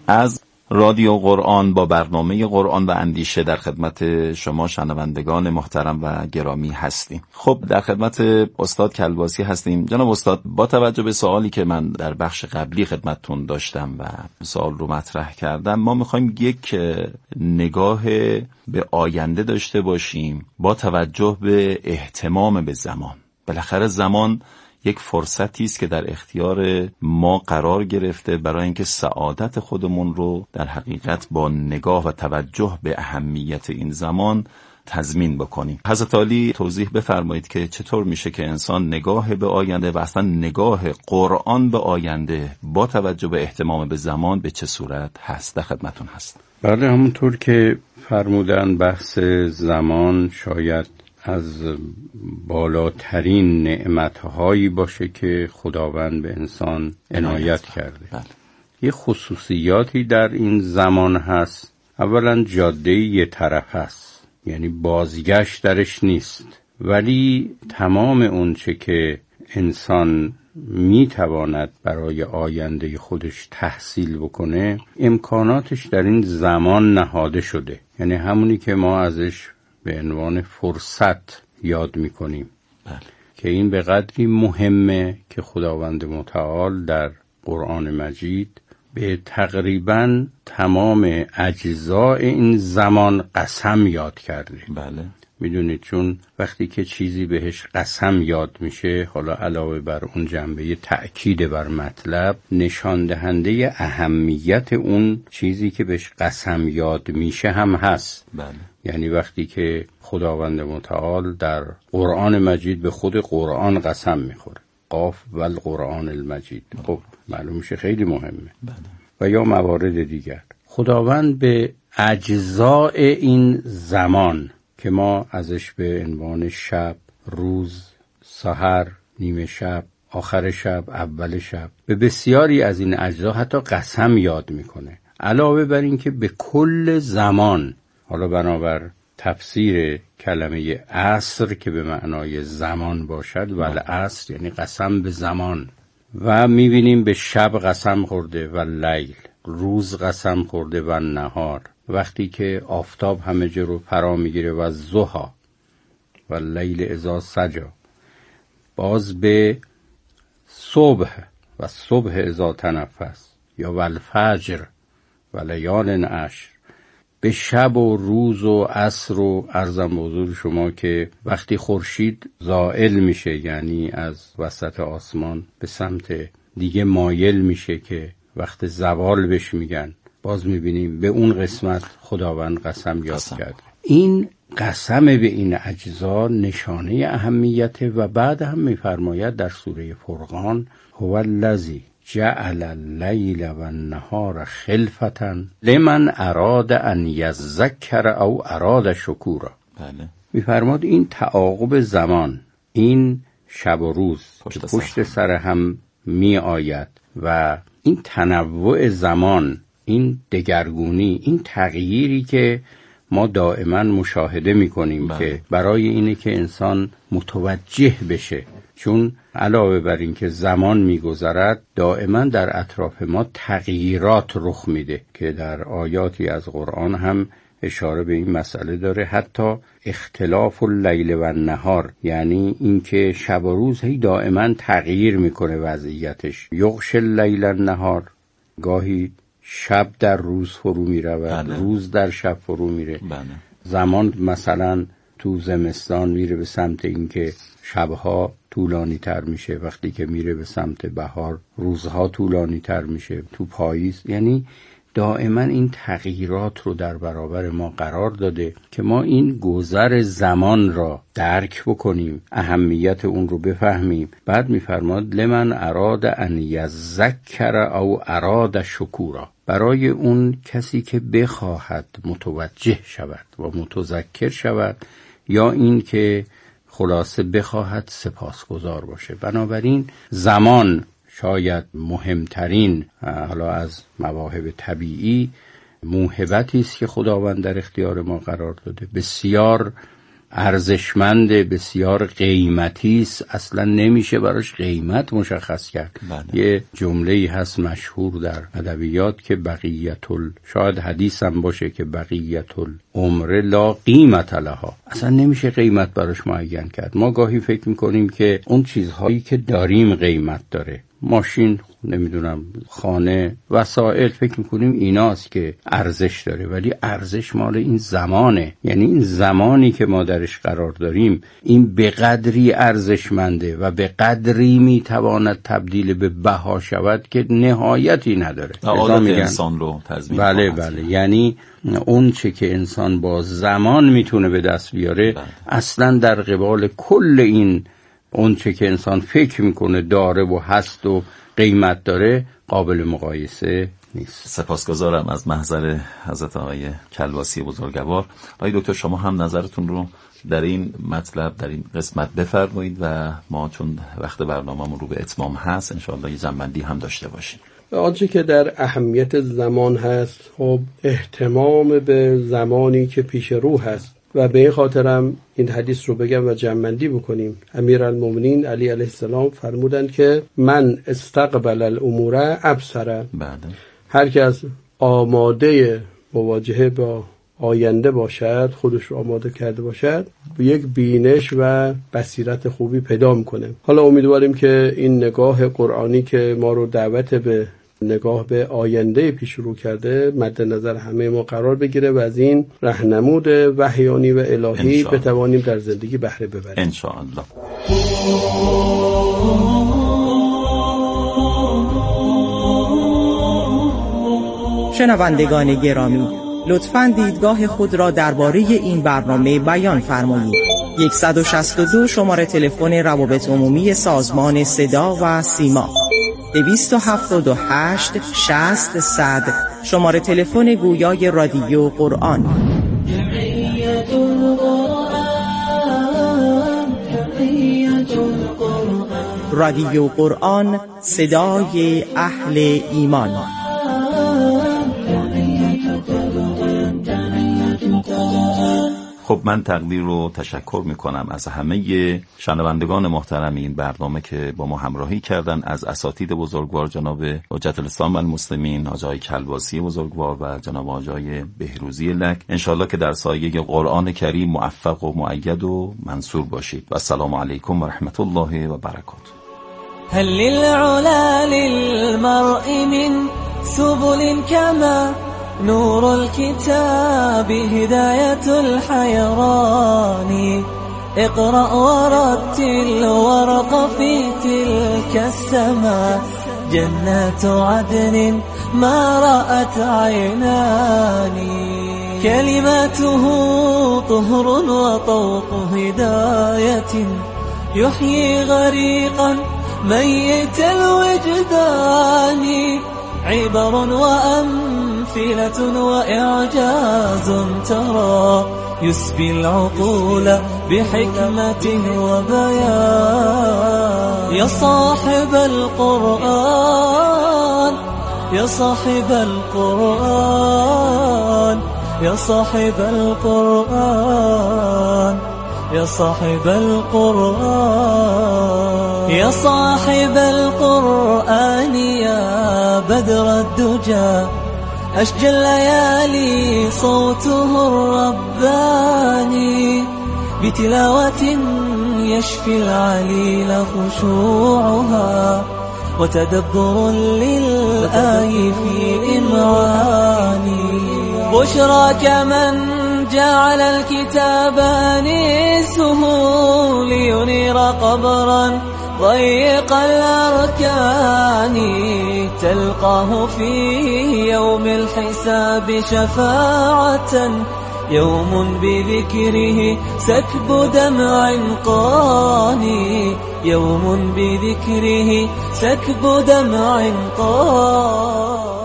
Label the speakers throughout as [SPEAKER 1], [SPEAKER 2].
[SPEAKER 1] از رادیو قرآن با برنامه قرآن و اندیشه در خدمت شما شنوندگان محترم و گرامی هستیم. خب در خدمت استاد کلباسی هستیم. جناب استاد، با توجه به سوالی که من در بخش قبلی خدمتتون داشتم و سوال رو مطرح کردم، ما میخوایم یک نگاه به آینده داشته باشیم با توجه به اهتمام به زمان. بالاخره زمان یک فرصتی است که در اختیار ما قرار گرفته برای اینکه سعادت خودمون رو در حقیقت با نگاه و توجه به اهمیت این زمان تضمین بکنیم. حضرت عالی توضیح بفرمایید که چطور میشه که انسان نگاه به آینده و اصلا نگاه قرآن به آینده با توجه به اهتمام به زمان به چه صورت هست. در خدمتون هست.
[SPEAKER 2] بله، همونطور که فرمودن بحث زمان شاید از بالاترین نعمتهایی باشه که خداوند به انسان عنایت کرده.
[SPEAKER 1] بله.
[SPEAKER 2] یه خصوصیاتی در این زمان هست. اولا جاده یه طرف هست، یعنی بازگشت درش نیست، ولی تمام اون چه که انسان میتواند برای آینده خودش تحصیل بکنه امکاناتش در این زمان نهاده شده. یعنی همونی که ما ازش به عنوان فرصت یاد میکنیم.
[SPEAKER 1] بله.
[SPEAKER 2] که این به قدری مهمه که خداوند متعال در قرآن مجید به تقریباً تمام اجزاء این زمان قسم یاد کرده.
[SPEAKER 1] بله.
[SPEAKER 2] میدونید چون وقتی که چیزی بهش قسم یاد میشه، حالا علاوه بر اون جنبه تأکید بر مطلب، نشان دهنده اهمیت اون چیزی که بهش قسم یاد میشه هم هست.
[SPEAKER 1] بله.
[SPEAKER 2] یعنی وقتی که خداوند متعال در قرآن مجید به خود قرآن قسم میخوره، قاف و القرآن المجید، خب معلوم میشه خیلی مهمه.
[SPEAKER 1] بله.
[SPEAKER 2] و یا موارد دیگر خداوند به اجزاء این زمان که ما ازش به عنوان شب، روز، سحر، نیمه شب، آخر شب، اول شب، به بسیاری از این اجزا حتی قسم یاد میکنه. علاوه بر این که به کل زمان، حالا بنابر تفسیر کلمه عصر که به معنای زمان باشد، ولی عصر یعنی قسم به زمان، و میبینیم به شب قسم خورده و لیل، روز قسم خورده و نهار، وقتی که آفتاب همه جا رو فرا میگیره و ضحی و لیل اذا سجی، باز به صبح و صبح اذا تنفس، یا والفجر و لیال عشر، به شب و روز و عصر و عرضم به حضور شما که وقتی خورشید زائل میشه، یعنی از وسط آسمان به سمت دیگه مایل میشه که وقت زوال بهش میگن، باز میبینیم به اون قسمت خداوند قسم یاد کرده. این قسم به این اجزا نشانه اهمیت. و بعد هم میفرماید در سوره فرقان هو الذی جعل اللیل و النهار خلفة لمن اراد ان یذکر او اراد شکورا.
[SPEAKER 1] بله.
[SPEAKER 2] میفرماد این تعاقب زمان، این شب و روز پشت سر هم می آید و این تنوع زمان، این دگرگونی، این تغییری که ما دائما مشاهده می کنیم که برای اینه که انسان متوجه بشه، چون علاوه بر این که زمان می گذرد دائما در اطراف ما تغییرات رخ میده که در آیاتی از قرآن هم اشاره به این مسئله داره. حتی اختلاف اللیل و النهار، یعنی اینکه شب و روز هی دائما تغییر میکنه وضعیتش. یغش اللیل النهار، گاهی شب در روز فرو میرود، روز در شب فرو میره. زمان مثلا تو زمستان میره به سمت اینکه شبها طولانی تر میشه، وقتی که میره به سمت بهار روزها طولانی تر میشه، تو پاییز. یعنی دائما این تغییرات رو در برابر ما قرار داده که ما این گذر زمان را درک بکنیم، اهمیت اون رو بفهمیم. بعد میفرماد لمن اراد ان یذکر او اراد شکورا، برای اون کسی که بخواهد متوجه شود و متذکر شود، یا این که خلاصه بخواهد سپاسگزار باشه. بنابراین زمان شاید مهمترین، حالا از مواهب طبیعی، موهبتی است که خداوند در اختیار ما قرار داده. بسیار ارزشمند، بسیار قیمتی است، اصلا نمیشه براش قیمت مشخص کرد. یه جمله‌ای هست مشهور در ادبیات که شاید حدیث هم باشه که بقیت العمر لا قیمت لها، اصلا نمیشه قیمت براش معین کرد. ما گاهی فکر میکنیم که اون چیزهایی که داریم قیمت داره، ماشین، نمیدونم، خانه، وسایل، فکر میکنیم ایناست که ارزش داره، ولی ارزش مال این زمانه. یعنی این زمانی که ما درش قرار داریم این به قدری ارزشمنده و به قدری میتواند تبدیل به بها شود که نهایتی نداره.
[SPEAKER 1] عادت انسان رو تضمین
[SPEAKER 2] بله یعنی اون چه که انسان با زمان میتونه به دست بیاره اصلا در قبال کل این اون چه که انسان فکر میکنه داره و هست و قیمت داره قابل مقایسه نیست.
[SPEAKER 1] سپاسگزارم از محضر حضرت آقای کلباسی بزرگوار. آقای دکتر شما هم نظرتون رو در این مطلب، در این قسمت بفرمایید و ما چون وقت برنامه‌مون رو به اتمام هست انشاءالله یه جنبندی هم داشته باشیم.
[SPEAKER 3] آنچه که در اهمیت زمان هست، خب اهتمام به زمانی که پیش رو هست و به این خاطرم این حدیث رو بگم و جمع‌بندی بکنیم. امیرالمومنین علی علیه السلام فرمودند که من استقبل الامور ابصر. هر کس آماده مواجهه با آینده باشد، خودش رو آماده کرده باشد، یک بینش و بصیرت خوبی پیدا میکنه. حالا امیدواریم که این نگاه قرآنی که ما رو دعوت به نگاه به آینده پیش رو کرده مد نظر همه ما قرار بگیره و از این راهنمود وحیانی و الهی بتوانیم در زندگی بهره ببریم
[SPEAKER 1] ان شاء الله.
[SPEAKER 4] شنوندگان گرامی، لطفاً دیدگاه خود را درباره این برنامه بیان فرمایید. 162 شماره تلفن روابط عمومی سازمان صدا و سیما، 278 60 100 شماره تلفن گویای رادیو قرآن. رادیو قرآن، صدای اهل ایمان.
[SPEAKER 1] خب من تقدیر رو تشکر میکنم از همه شنوندگان محترم این برنامه که با ما همراهی کردن، از اساتید بزرگوار جناب حجت الاسلام والمسلمین آقای کلباسی بزرگوار و جناب آقای بهروزی لک. انشالله که در سایه قرآن کریم موفق و مؤید و منصور باشید و السلام علیکم و رحمت الله و برکاته.
[SPEAKER 5] هل للعلا للمرء من سبل كما نور الكتاب هداية الحيران اقرأ ورتل ورق في تلك السماء جنات عدن ما رأت عينان كلماته طهر وطوق هداية يحيي غريقا ميت الوجدان عبر وأمثلة وإعجاز ترى يسبي العقول بحكمة وبيان يا صاحب القرآن يا صاحب القرآن يا صاحب القرآن يا صاحب القرآن يا صاحب القرآن يا بدر الدجى أشجى الليالي صوته الرباني بتلاوة يشفي العليل خشوعها وتدبر للآي في إمعاني بشراك من جعل الكتاب أنيسه لينير قبرا ضيق الأركان تلقاه في يوم الحساب شفاعة يوم بذكره سكب دمع قاني يوم بذكره سكب دمع قاني.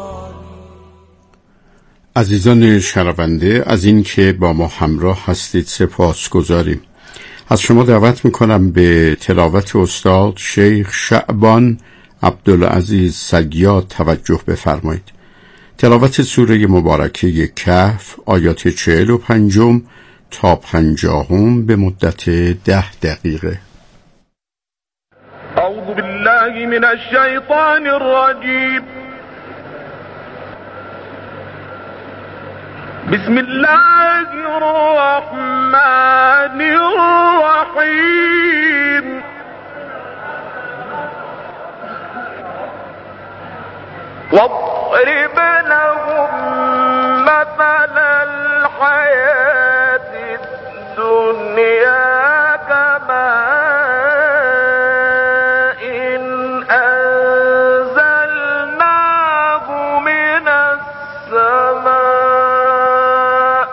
[SPEAKER 2] عزیزان شنونده، از این که با ما همراه هستید سپاسگزاریم. از شما دعوت میکنم به تلاوت استاد شیخ شعبان عبدالعزیز صیاد توجه بفرمایید. تلاوت سوره مبارکه کهف آیات 45 تا 50 به مدت 10 دقیقه.
[SPEAKER 6] اعوذ بالله من الشیطان الرجیم. بسم الله الرحمن الرحیم. واضرب لهم مثل الحياة الدنيا كماء أنزلناه من السماء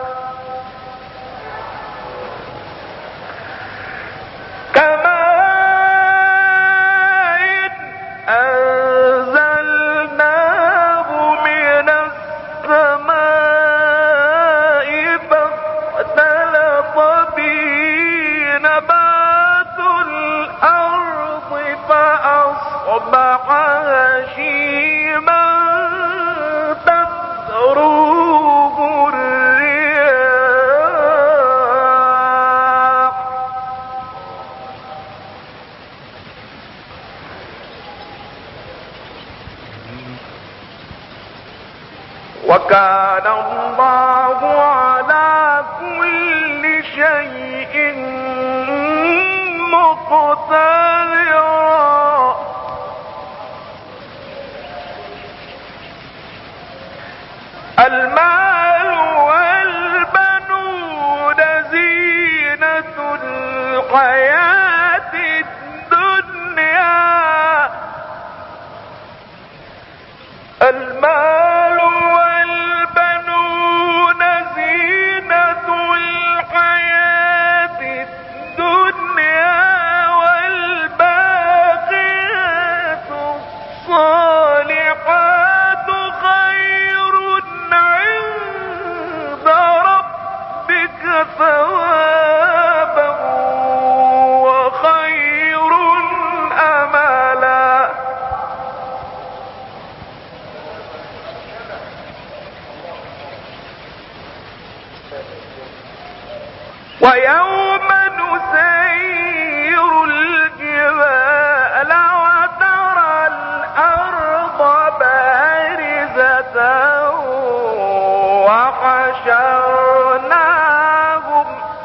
[SPEAKER 6] فاختلط به نبات الأرض فأصبح هشيما تذروه الرياح. وكان الله على كل شيء مقتدرا. المال والبنون زينة الحياة الدنيا. المال والبنون زينة الحياة الدنيا والباقيات الصالحات خير عند ربك ثوابا وخير أملا. ويوم نسير الجبال وترى الأرض بارزة وحشرناهم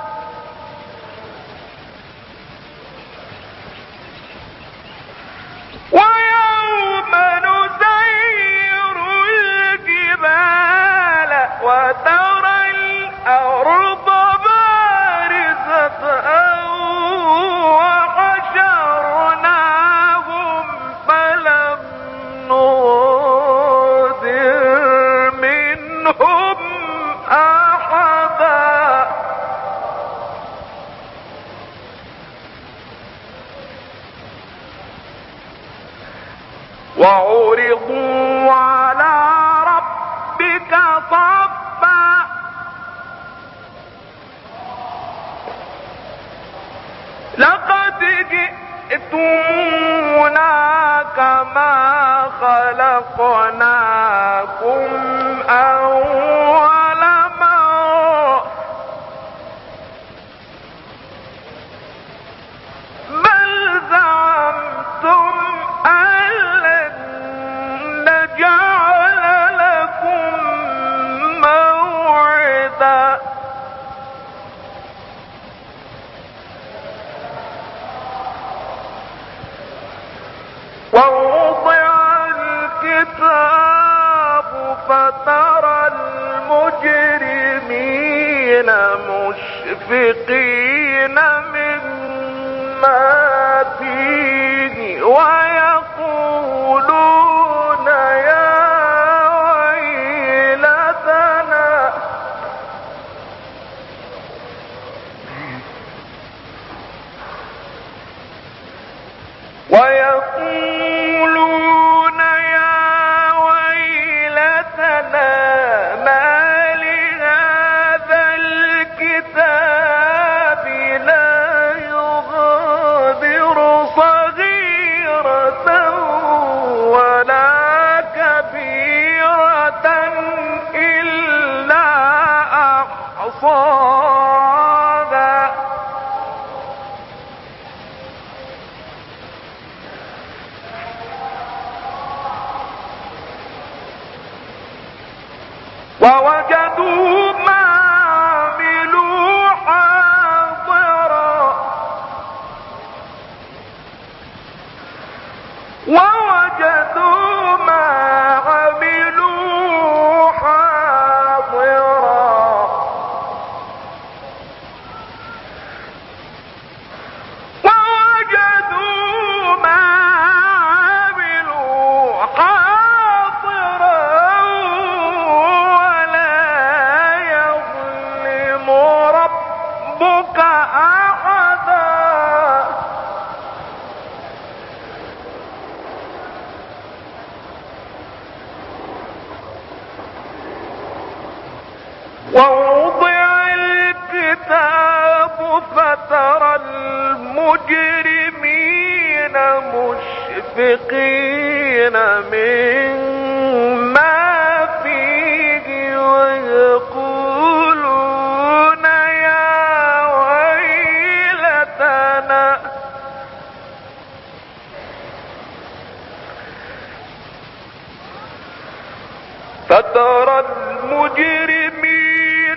[SPEAKER 6] وترى الأرض بارزة وحشرناهم فلم نغادر منهم أحدا. وعرضوا على ربك صفا لقد جئتمونا كما خلقناكم أول مرة بل زعمتم أن لن نجعل لكم موعدا. ووضع الكتاب فترى المجرمين مشفقين مما فيه ويقولون يا ويلتنا ما لهذا الكتاب لا يغادر صغيرة ولا كبيرة إلا أحصاها مشفقين مما فيه ويقولون يا ويلتنا فترى المجرمين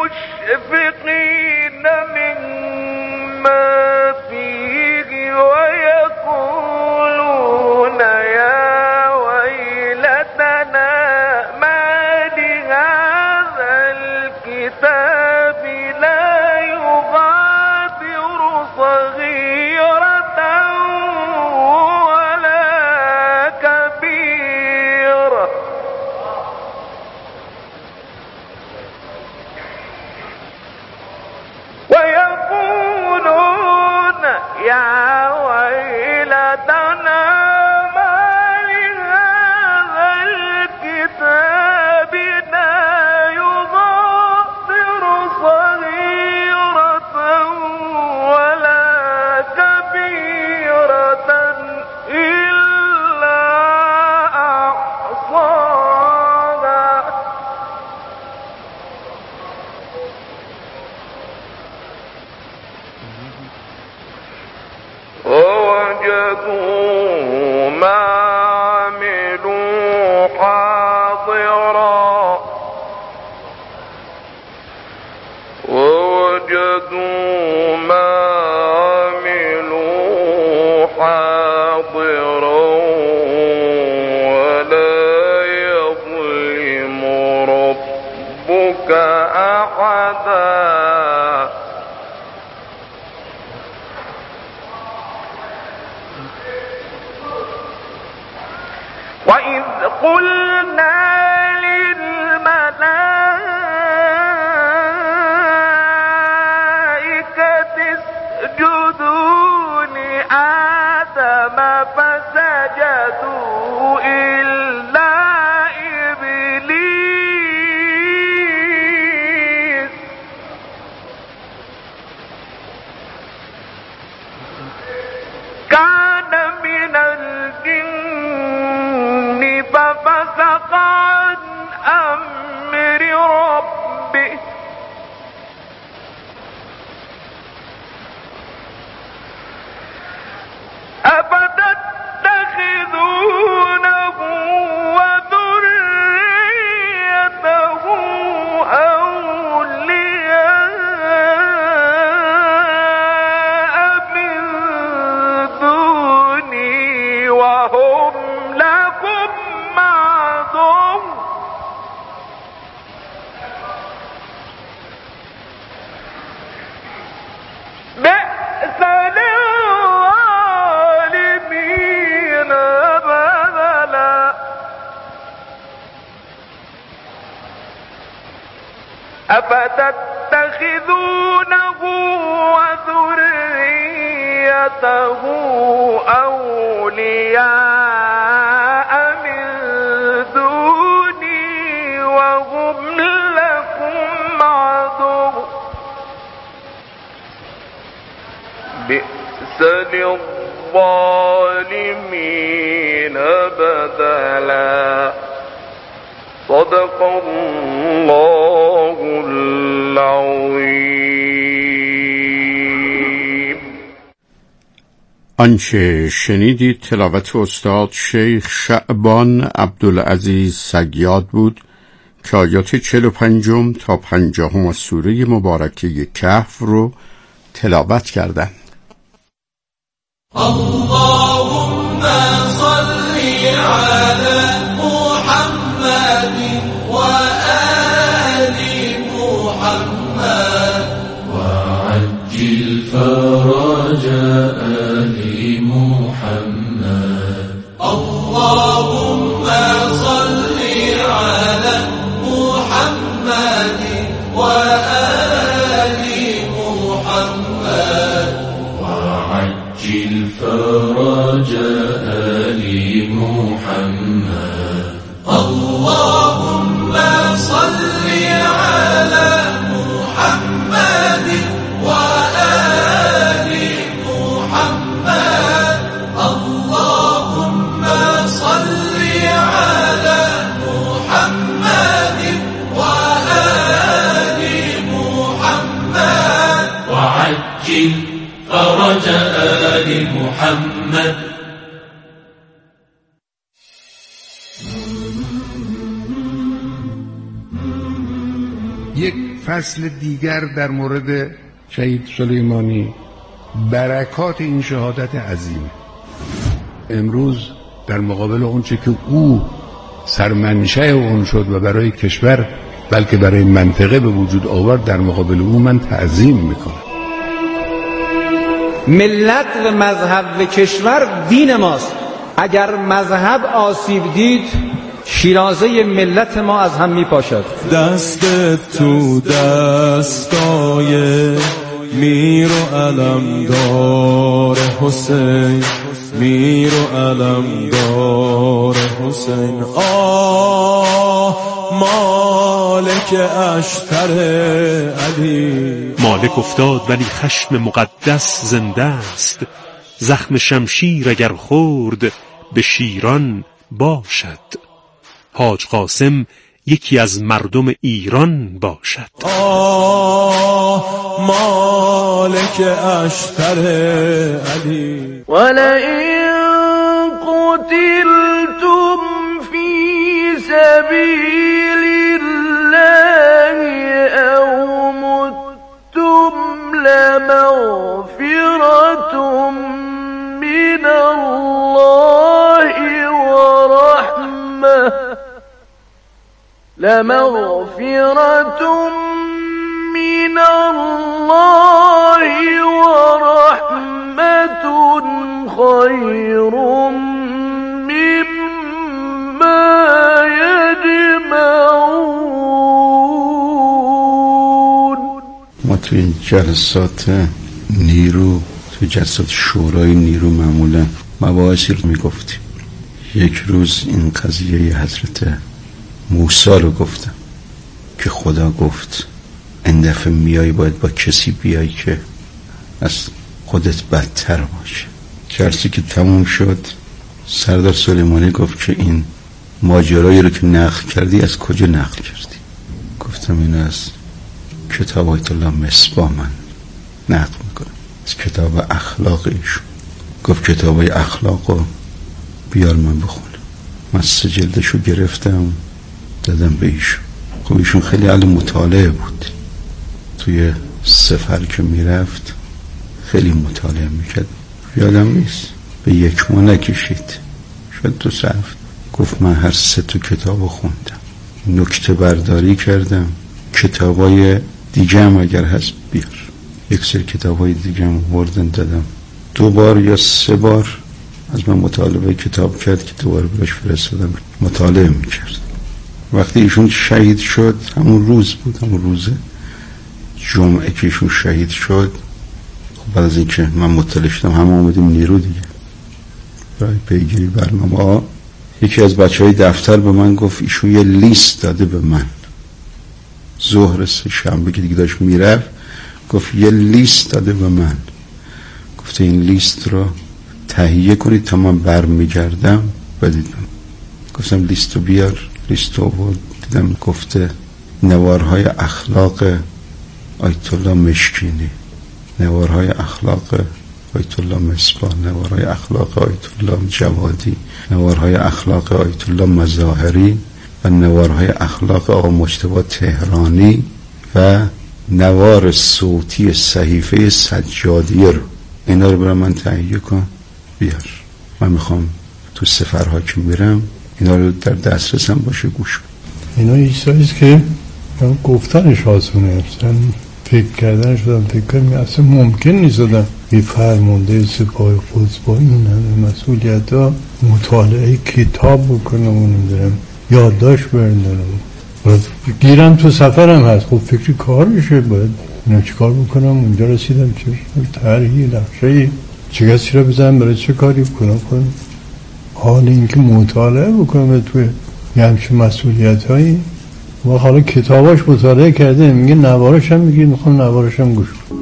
[SPEAKER 6] مشفقين مما فيه ويقولون يا ويلتنا ما لهذا الكتاب لا يغادر صغيرة ولا كبيرة ويقولون يا ويلتنا ما لهذا الكتاب لا يغادر صغيرة ولا كبيرة إلا أحصاها ووجدوا ما عملوا حاضرا ووجدوا ما عملوا حاضرا ولا يظلم ربك أحدا وإذ قلنا للملائكة اسجدوا لآدم فسجدوا إلا إبليس كان من الجن ففسق عن أمر ربه أفتتخذونه وذريته أولياء من دوني وهم لكم عدو بئس للظالمين بدلا أفتتخذونه وذريته أولياء من دوني وهم لكم عدو بئس للظالمين بدلا صدق الله العظيم.
[SPEAKER 2] آنچه شنیدید تلاوت استاد شیخ شعبان عبدالعزیز صیاد بود که آیات 45 تا 50 از سوره مبارکه کهف رو تلاوت کردند.
[SPEAKER 5] اللهم صل على محمد وآل محمد وعجل فرج آل محمد. اللهم صل على محمد وآل محمد وعجل فرج آل محمد. اللهم صل على محمد وآل محمد. اللهم فراج آل محمد.
[SPEAKER 7] یک فصل دیگر در مورد شهید سلیمانی، برکات این شهادت عظیم. امروز در مقابل اونچه که او سرمنشأ اون شد و برای کشور بلکه برای منطقه به وجود آورد، در مقابل او من تعظیم میکنم.
[SPEAKER 8] ملت و مذهب و کشور دین ماست. اگر مذهب آسیب دید، شیرازه ملت ما از هم میپاشد.
[SPEAKER 9] دست تو دستای میر و علمدار حسین، میر و علمدار حسین. مالک اشتر علی.
[SPEAKER 10] مالک افتاد ولی خشم مقدس زنده است. زخم شمشیر اگر خورد به شیران باشد. حاج قاسم یکی از مردم ایران باشد.
[SPEAKER 9] مالک اشتر علی.
[SPEAKER 6] ولئن قتلتم فی سبیل الله او متم لمغفرة من الله ورحمة، لمغفرة من الله ورحمة خير مما يجمعون.
[SPEAKER 7] ما تو این جلسات نیرو، تو جلسات شورای نیرو معمولا مباحثی رو میگفتیم. یک روز این قضیه حضرت موسی رو گفتم که خدا گفت این دفعه میای باید با کسی بیای که از خودت بدتر باشه. جلسه که تموم شد سردار سلیمانی گفت که این ماجرایی رو که نقل کردی از کجا نقل کردی؟ گفتم این از کتاب آیت الله مصباح من نقل میکنم، از کتاب اخلاق ایشون. گفت کتابای اخلاقو بیار من بخونم. من 3 جلدشو گرفتم دادم به ایشون. خب ایشون خیلی اهل مطالعه بود، توی سفر که میرفت خیلی مطالعه میکرد. یادم نیست به 1 ماه نکشید، شاید 2 صفحه. گفت من هر 3 کتابو خوندم، نکته برداری کردم. کتابای دیگه هم اگر هست بیار. یک سری کتابای دیگه هم آوردن دادم. 2 بار یا 3 بار از من مطالبه کتاب کرد که دوباره براش فرستادم، مطالعه میکرد. وقتی ایشون شهید شد، همون روز بود، همون روز جمعه که ایشون شهید شد، خب بعد از اینکه من مطلع شدم همه اومدیم نیرو دیگه برای پیگیری برنامه ها. یکی از بچهای دفتر به من گفت ایشون یه لیست داده به من ظهر 3 شنبه که دیگه داشت میرفت، گفت یه لیست داده به من، گفته این لیست رو تهیه کنید تا من برمیگردم بدید من. گفتم لیستو بیار. لیستو بود دیدم گفته نوارهای اخلاق آیت الله مشکینی، نوارهای اخلاق آیت الله مصباح، نوارهای اخلاق آیت الله جوادی، نوارهای اخلاق آیت الله مظاهری و نوارهای اخلاق آقا مجتبی تهرانی و نوار صوتی صحیفه سجادیه رو. اینا رو برای من تهیه کن بیار. من میخوام تو سفرها که میرم اینا رو در دسترسم باشه گوش کنم.
[SPEAKER 11] اینا یه چیزاییست که گفتنش آسونه، فکر کردنش فکر کنم اصلا ممکن نیست آدم یه فرمانده سپاه قدس با این همه مسئولیت ها مطالعه کتاب بکنم و نمیدارم یادداشت بردارم و گیرم تو سفرم هست. خب فکری کارشه، باید اینا چی کار بکنم، اونجا رسیدم چه طرحی نقشه‌ای چه کسی را بزنم برای چه کاری بکنم. حال اینکه مطالعه بکنم توی یه همچه مسئولیت هایی و حالا کتاباش مطالعه کرده میگه نوارش هم میگه میخوام نوارش هم گوش کنم.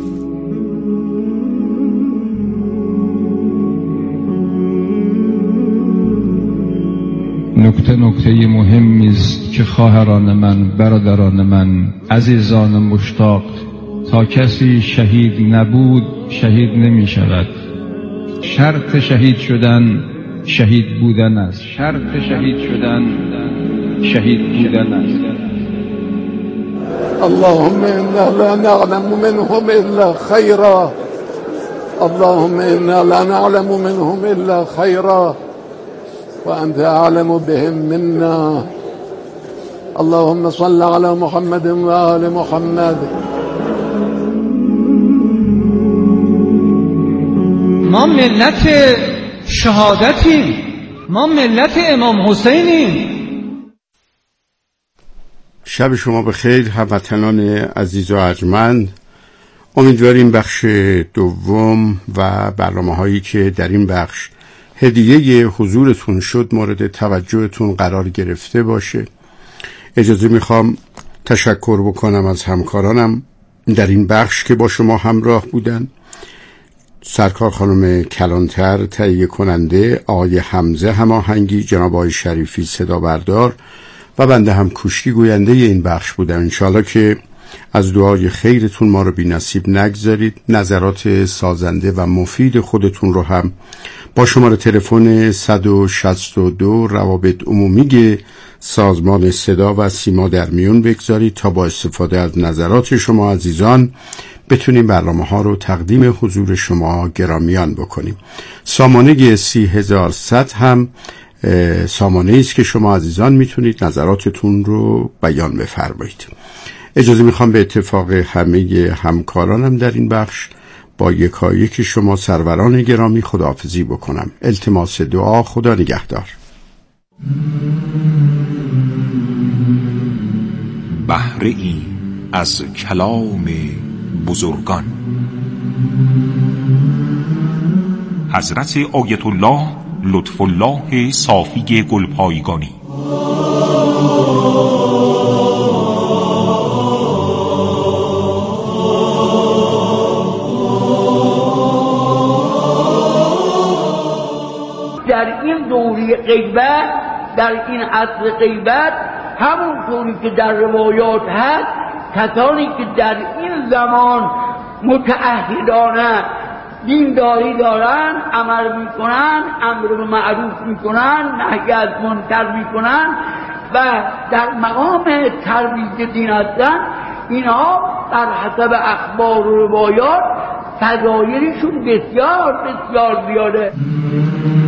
[SPEAKER 12] نکته مهمی است که خواهران من، برادران من، عزیزان مشتاق تا کسی شهید نبود شهید نمی شود. شرط شهید شدن شهید بودن است. شرط شهید شدن شهید بودن است.
[SPEAKER 13] اللهم انا لا نعلم منهم الا خيرا اللهم انا لا نعلم منهم الا خيرا وانت اعلم بهم منا اللهم صل على محمد و آل محمد.
[SPEAKER 8] ما ملت شهادتیم، ما ملت امام حسینیم.
[SPEAKER 7] شب شما بخیر هموطنان عزیز و ارجمند. امیدواریم بخش دوم و برنامه هایی که در این بخش هدیه حضورتون شد مورد توجهتون قرار گرفته باشه. اجازه میخوام تشکر بکنم از همکارانم در این بخش که با شما همراه بودن. سرکار خانم کلانتر تهیه کننده، آقای حمزه هماهنگی، جناب آقای شریفی صدا بردار و بنده هم کوشکی گوینده این بخش بودم. انشاءالله که از دعای خیرتون ما رو بی نصیب نگذارید. نظرات سازنده و مفید خودتون رو هم با شماره تلفن 162 روابط عمومی سازمان صدا و سیما در میون بگذارید تا با استفاده از نظرات شما عزیزان بتونیم برنامه ها رو تقدیم حضور شما گرامیان بکنیم. سامانه 30,100 هم سامانه است که شما عزیزان میتونید نظراتتون رو بیان بفرمایید. اجازه میخوام به اتفاق همه همکارانم در این بخش با یکایک شما سروران گرامی خداحافظی بکنم. التماس دعا. خدا نگهدار.
[SPEAKER 14] بهره ای از کلام بزرگان. حضرت آیت الله لطف الله صافی گلپایگانی.
[SPEAKER 15] در این دوره غیبت، در این عصر غیبت، همونطوری که در روایات هست، کسانی که در این زمان متعهدانه دینداری دارن، عمل میکنن، امر به معروف میکنن، نهی از منکر میکنن و در مقام ترویج دین هستن، اینها در حسب اخبار و روایات فضایلشون بسیار بسیار زیاده.